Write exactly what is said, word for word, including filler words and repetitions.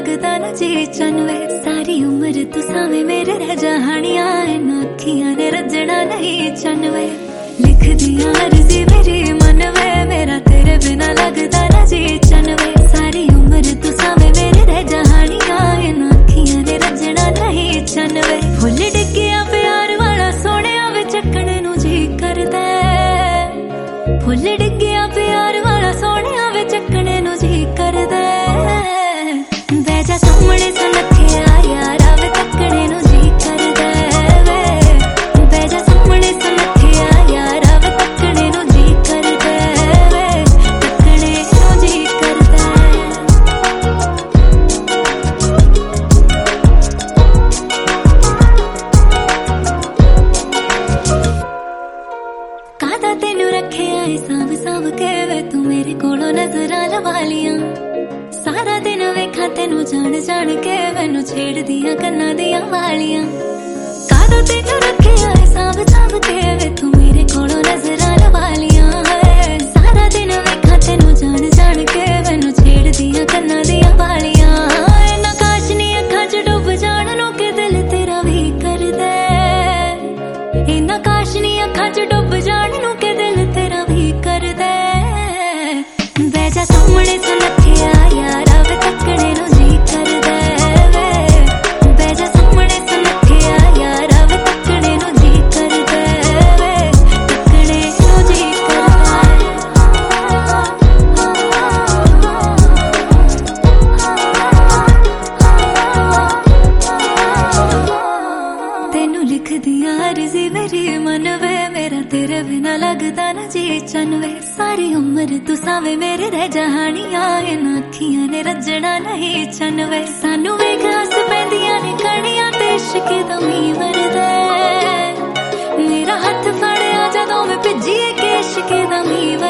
लगदा ना जी चनवे। सारी उम्र तू सावे मेरे रह जहानियां इन अखियां ने रजना नहीं चनवे। लिख दिया अर्जी मेरी मनवे मेरा तेरे बिना लगदा ना जी चनवे। सारी उम्र तू सावे मेरे रह जहानियां इन अखियां ने रजना नहीं चनवे। फुल डिग्गिया प्यार वाला सोहणिया वे चकने नू जी करदा। फुल डिग्गिया प्यार वाला सोहणिया वे चकने नू जी करदा। बैजा सामने सुनखिया यारा वे तकने नू जी करदा। बैजा सामने सुनखिया यारा वे तकने नू जी करदा। तकने नू जी करदा। कादा तेनू रखिया है सांभ सांभ के वे तू मेरे कोलों नजरां लवा लियां। सारा दिन वेखा तेनू जान जान के मैनू छेड़ दिया कन्ना दिया वालियां। कादों तेनू रखिया है सांभ सांभ के वे तू मेरे कोलों नजरां लवा लियां। सारा दिन वेखा तेनू जान जान के मैनू छेड़ दिया कन्ना दिया वालियां। इन्ना काश नी अखां च डुब जाण नू के दिल तेरा भी करदा। इन्ना काश नी अखां च डुब जाण नू के दिल तेरा भी करदा। बैजा सामने सुनखिया यारा वे तकने नू जी करदा। बैजा सामने सुनखिया यारा वे तकने नू जी करदा। तकने नू जी करदा। तेनू लिख दिया अर्जी मेरी मनवे मेरा तेरे बिना लगदा ना जी चनवे। सारी उम्र तू सावे मेरे रह जहानियां इन अखियां ने रजना नहीं चनवे। सानू वेख हस पैंदियां ने कणियां ते इश्क दा मीं वरदा। मेरा हथ फड़िया जदों मैं भिजी के इश्क दा मीं